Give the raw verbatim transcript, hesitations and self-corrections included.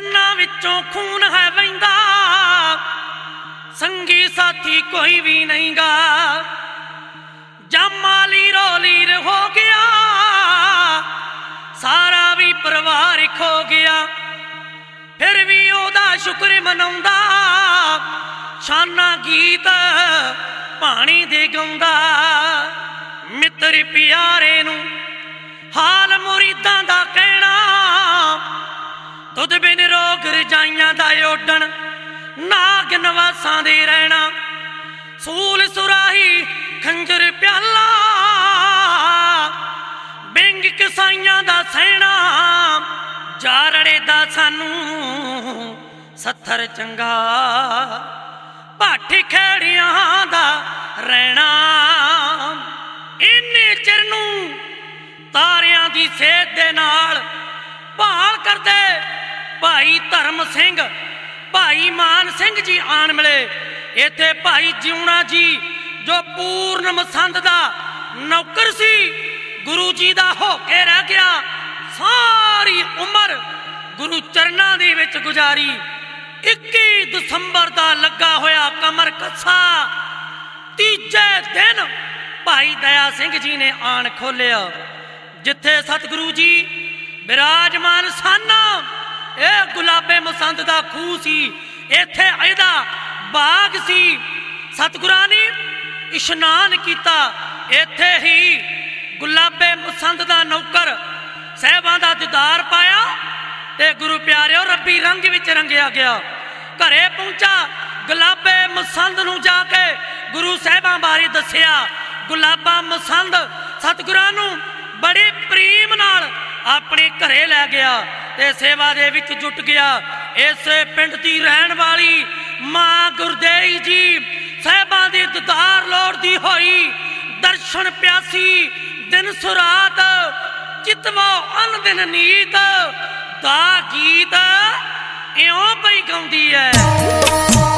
चरना विचों खून है वहिंदा, संगी साथी कोई भी नहीं गा। जामा लीरो लीर हो गया, सारा भी परिवार खो गया। फिर भी ओदा शुक्र मनाउंदा, शाना गीत पानी दे गाउंदा। मित्र प्यारे नूं हाल मुरीदां दा कहना, तुद बिन रोग रजाइयां दा ओडन, नाग नवासां दे रहना। सूल सुराही खंजर प्याला, बिंग कसाइयां दा सहना। जारड़े दा सानू सत्थर चंगा, भाठी खेड़ियां दा रहना। इन्ने चिर नूं तारियां दी सेध दे नाल भाल करदे भाई धर्म सिंह, भाई मान सिंह जी आन मिले। इत्थे भाई जिउणा जी जो पूर्ण मसंद दा नौकर सी, गुरु जी दा हो के रह गया। सारी उम्र गुरु चरना दे विच गुजारी। इक्की दसंबर दा लगा होया कमर कसा। तीजे दिन भाई दया सिंह जी ने आन खोलिया, जिथे सतगुरु जी विराजमान सन। ए गुलाबे मसंद दा खूह सी, इत्थे एदा बाग सी। सतगुरां ने इशनान किया, इत्थे ही गुलाबे मसंद दा नौकर साहिबां दा दीदार पाया ते गुरु प्यारिओ रब्बी रंग विच रंगिया गया। घरे पहुंचा, गुलाबे मसंद नूं जाके गुरु साहिबां बारे दसिया। गुलाबा मसंद सतगुरां नूं बड़े प्रेम नाल अपने घरे लै गया ते सेवा दे विच जुट गया। इस पिंड दी रहन वाली मां गुरदेई जी साहिबां दे दीदार लोड़दी होई, दर्शन प्यासी दिन सुरात, चितवो अन दिन नीत दा गीत इउं पई गाउंदी है।